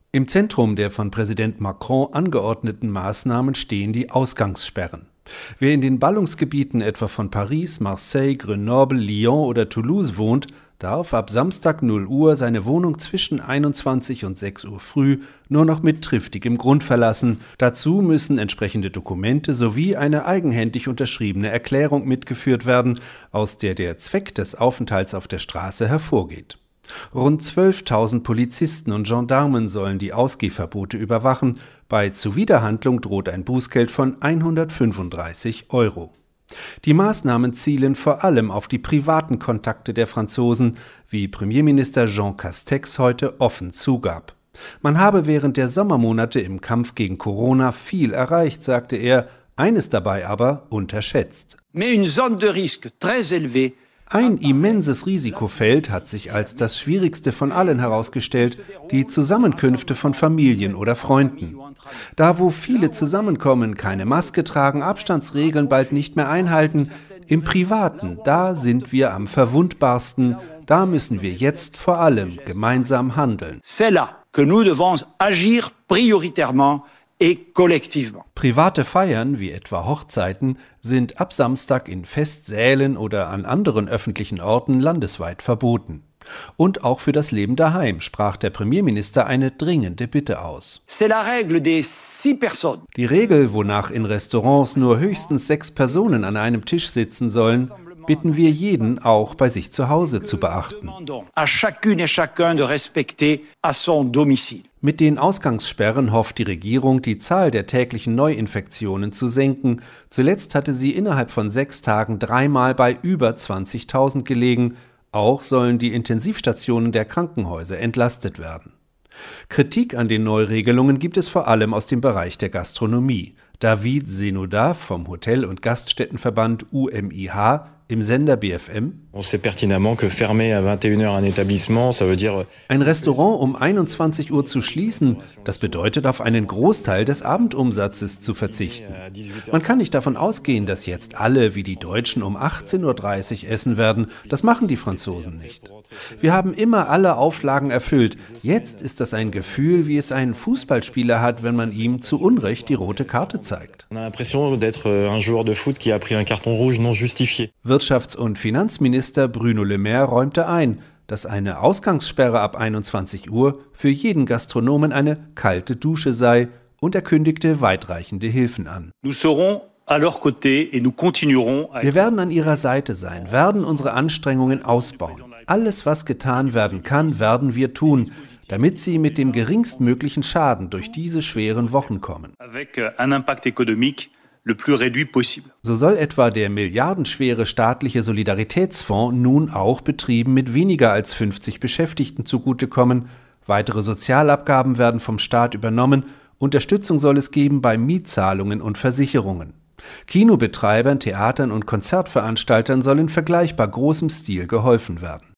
Im Zentrum der von Präsident Macron angeordneten Maßnahmen stehen die Ausgangssperren. Wer in den Ballungsgebieten etwa von Paris, Marseille, Grenoble, Lyon oder Toulouse wohnt, darf ab Samstag 0 Uhr seine Wohnung zwischen 21 und 6 Uhr früh nur noch mit triftigem Grund verlassen. Dazu müssen entsprechende Dokumente sowie eine eigenhändig unterschriebene Erklärung mitgeführt werden, aus der der Zweck des Aufenthalts auf der Straße hervorgeht. Rund 12.000 Polizisten und Gendarmen sollen die Ausgehverbote überwachen. Bei Zuwiderhandlung droht ein Bußgeld von 135 €. Die Maßnahmen zielen vor allem auf die privaten Kontakte der Franzosen, wie Premierminister Jean Castex heute offen zugab. Man habe während der Sommermonate im Kampf gegen Corona viel erreicht, sagte er, eines dabei aber unterschätzt. Ein immenses Risikofeld hat sich als das schwierigste von allen herausgestellt, die Zusammenkünfte von Familien oder Freunden. Da, wo viele zusammenkommen, keine Maske tragen, Abstandsregeln bald nicht mehr einhalten, im Privaten, da sind wir am verwundbarsten, da müssen wir jetzt vor allem gemeinsam handeln. C'est là que nous devons agir prioritairement. Private Feiern, wie etwa Hochzeiten, sind ab Samstag in Festsälen oder an anderen öffentlichen Orten landesweit verboten. Und auch für das Leben daheim sprach der Premierminister eine dringende Bitte aus. Die Regel, wonach in Restaurants nur höchstens 6 Personen an einem Tisch sitzen sollen, bitten wir jeden auch bei sich zu Hause zu beachten. Mit den Ausgangssperren hofft die Regierung, die Zahl der täglichen Neuinfektionen zu senken. Zuletzt hatte sie innerhalb von 6 Tagen 3-mal bei über 20.000 gelegen. Auch sollen die Intensivstationen der Krankenhäuser entlastet werden. Kritik an den Neuregelungen gibt es vor allem aus dem Bereich der Gastronomie. David Senoda vom Hotel- und Gaststättenverband UMIH im Sender BFM. Ein Restaurant um 21 Uhr zu schließen, das bedeutet, auf einen Großteil des Abendumsatzes zu verzichten. Man kann nicht davon ausgehen, dass jetzt alle wie die Deutschen um 18:30 Uhr essen werden. Das machen die Franzosen nicht. Wir haben immer alle Auflagen erfüllt. Jetzt ist das ein Gefühl, wie es ein Fußballspieler hat, wenn man ihm zu Unrecht die rote Karte zeigt. Wirtschafts- und Finanzminister Bruno Le Maire räumte ein, dass eine Ausgangssperre ab 21 Uhr für jeden Gastronomen eine kalte Dusche sei, und er kündigte weitreichende Hilfen an. Wir werden an ihrer Seite sein, werden unsere Anstrengungen ausbauen. Alles, was getan werden kann, werden wir tun, damit sie mit dem geringstmöglichen Schaden durch diese schweren Wochen kommen. So soll etwa der milliardenschwere staatliche Solidaritätsfonds nun auch Betrieben mit weniger als 50 Beschäftigten zugutekommen. Weitere Sozialabgaben werden vom Staat übernommen. Unterstützung soll es geben bei Mietzahlungen und Versicherungen. Kinobetreibern, Theatern und Konzertveranstaltern soll in vergleichbar großem Stil geholfen werden.